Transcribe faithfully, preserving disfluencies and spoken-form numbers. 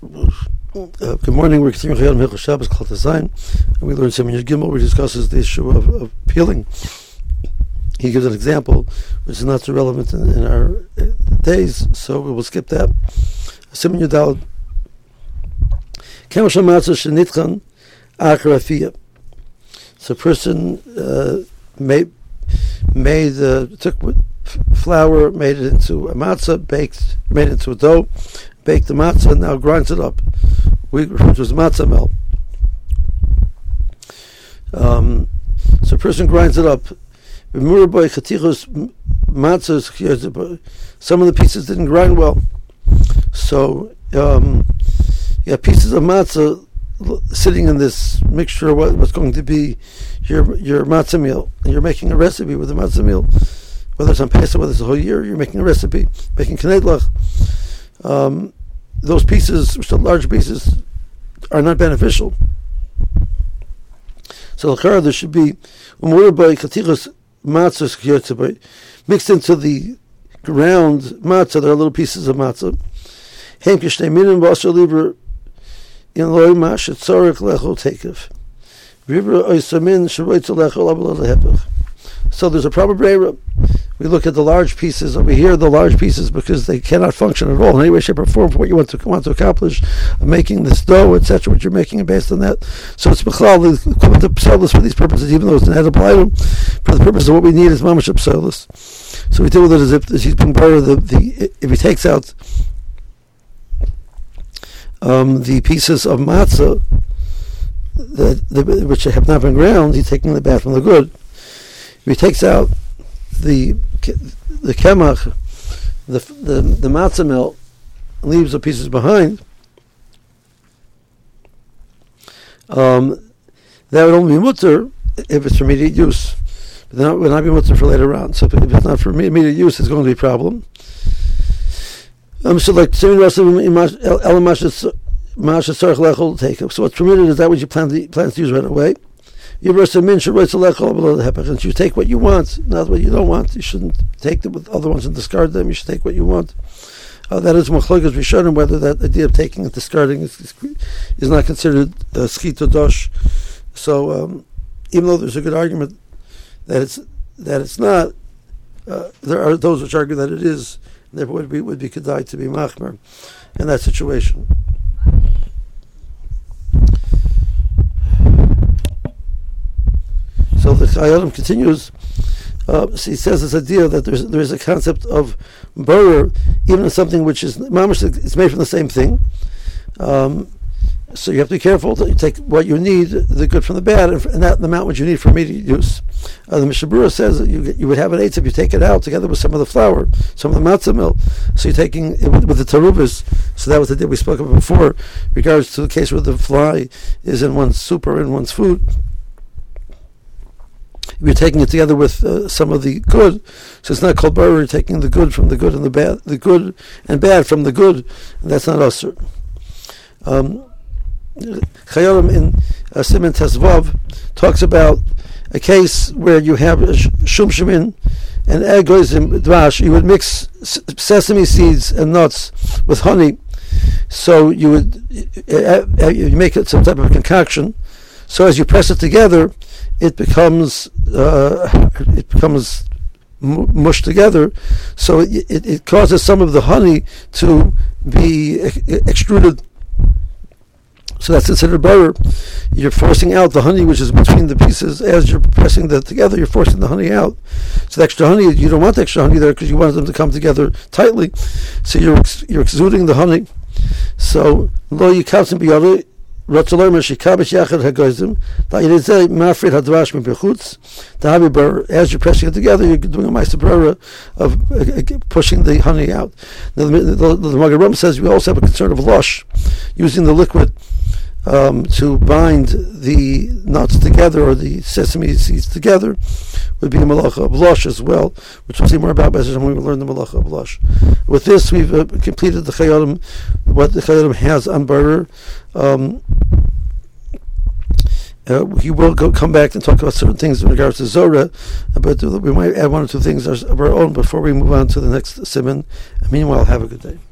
Uh, good morning. We're continuing Chayal Mechel Shabbos Kol Tazayin, and we learned Siman Yud Gimel, which discusses the issue of, of peeling. He gives an example which is not so relevant in, in our uh, days, so we will skip that. Siman Yud Daled. Kemah Shamatzah Shenitchan Achar Afiyah. So a person uh, made made uh, took flour, made it into a matzah, baked, made it into a dough, baked the matzah, and now grinds it up. We refer to as matzah mel. Um, so a person grinds it up. Some of the pieces didn't grind well, so um, you have pieces of matzah sitting in this mixture of what, what's going to be your your matzah meal, and you're making a recipe with the matzah meal. Whether it's on Pesach, whether it's a whole year, you're making a recipe, making knedlach. Um, those pieces, which are large pieces, are not beneficial. So there should be mixed into the ground matzah. There are little pieces of matzah. So there's a proper brera. We look at the large pieces over here, the large pieces, because they cannot function at all in any way, shape, or form for what you want to want to accomplish, making this dough, et cetera. What you're making based on that. So it's b'chlal come to pselis for these purposes, even though it's an edible item. For the purpose of what we need is mamash pselis. So we deal with it as if, as he's being borrowed the, the if he takes out um, the pieces of matzah that the, which have not been ground, he's taking the bad from the good. If he takes out the the kemach, the the the matzah mill, leaves the pieces behind, um, that would only be mutter if it's for immediate use. But then it would not be mutter for later on. So if it's not for immediate use, it's going to be a problem. Um, so like so what's permitted is that what you plan to plan to use right away. You and you take what you want, not what you don't want. You shouldn't take the other ones and discard them. You should take what you want. Uh, that is machlokas rishonim, whether that idea of taking and discarding is, is, is not considered schita dosh. So um, even though there's a good argument that it's that it's not, uh, there are those which argue that it is. And therefore, would be would be kedai to be machmer in that situation. So the Chayyim continues. Uh, so he says this idea that there's there is a concept of borur, even in something which is mamash, it's made from the same thing. Um, so you have to be careful that you take what you need, the good from the bad, and, and that the amount which you need for immediate use. Uh, the Mishnah Berurah says that you you would have an eitz if you take it out together with some of the flour, some of the matzah mill. So you're taking it with, with the tarubas. So that was the idea we spoke about before, in regards to the case where the fly is in one's soup or in one's food. You're taking it together with uh, some of the good, so it's not called borur. You're taking the good from the good and the bad, the good and bad from the good, and that's not usur. Um, Chayyim in uh, Siman Tesvav talks about a case where you have shum shemin and egoism dvash. You would mix sesame seeds and nuts with honey, so you would uh, uh, you make it some type of concoction. So as you press it together, it becomes uh, it becomes m- mushed together. So it, it, it causes some of the honey to be ex- extruded. So that's considered borur. You're forcing out the honey which is between the pieces. As you're pressing them together, you're forcing the honey out. So the extra honey, you don't want the extra honey there because you want them to come together tightly. So you're ex- you're exuding the honey. So lo yikatzim biyadu. As you're pressing it together, you're doing a ma'aser borur of uh, pushing the honey out. Now, the, the, the, the Magen Avraham says we also have a concern of lush, using the liquid um, to bind the nuts together or the sesame seeds together would be a malacha of lush as well, which we'll see more about when we learn the malacha of lush. With this, we've uh, completed the Chayyim, what the Chayyim has on borur. Um, uh, he will go, come back and talk about certain things in regards to Zorah, but we might add one or two things of our own before we move on to the next siman. Meanwhile, have a good day.